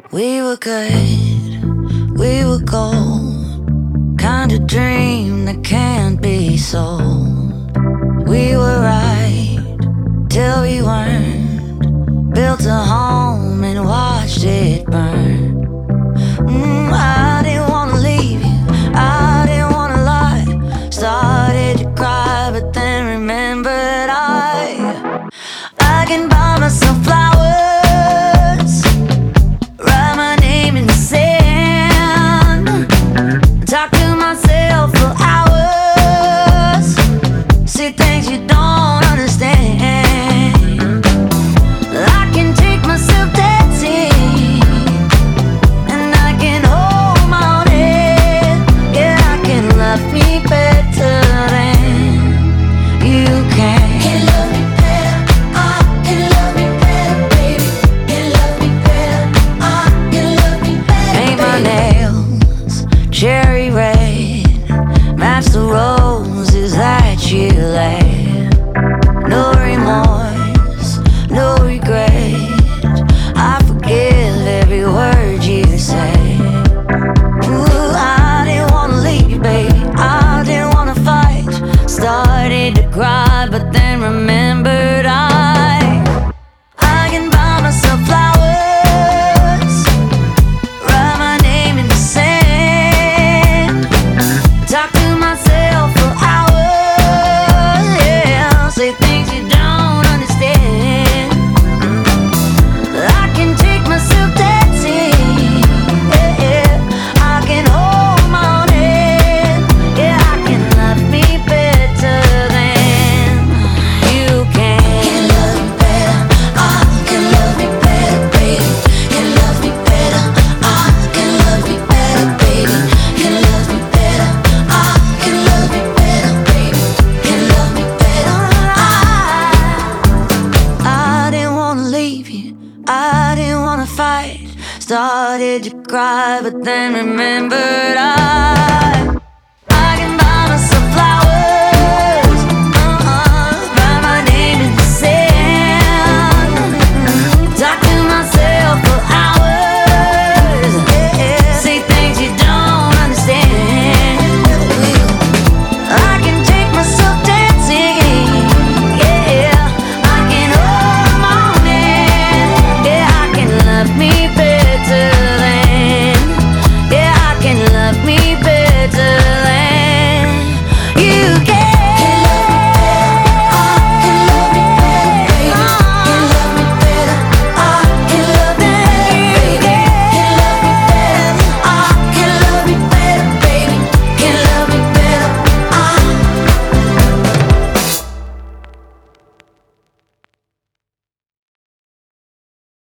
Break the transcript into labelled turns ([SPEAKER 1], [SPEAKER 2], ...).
[SPEAKER 1] We were good, we were gold, kind of dream that can't be sold. We were right till we weren't, built a home and watched it burn. I didn't wanna leave you, I didn't wanna lie. Started to cry, but then remembered I can buy myself flowers, write my name in the sand, talk to myself for hours, see things you don't understand. I can take myself dancing, and I can hold my own head. Yeah, I can love me better than you can. Can love me better, I can love me better, baby. Can love me better, I can love me better. Paint my nails cherry red, match the roses that you laid. No remorse, no regret, I forgive every word you say. Ooh, I didn't wanna leave, baby, I didn't wanna fight. Started to cry, but then remembered I can buy myself flowers, write my name in the sand, talk to myself for hours, yeah, say things you don't understand. I can take myself dancing, yeah, yeah. I can hold my own head, yeah, I can love me better than you can. Can love me better, I can love me better, baby. Can love me better, I can love me better, baby. Can love me better, I can love me better, baby. Can love me better, I didn't wanna leave you, I didn't wanna fight. Started to cry, but then remembered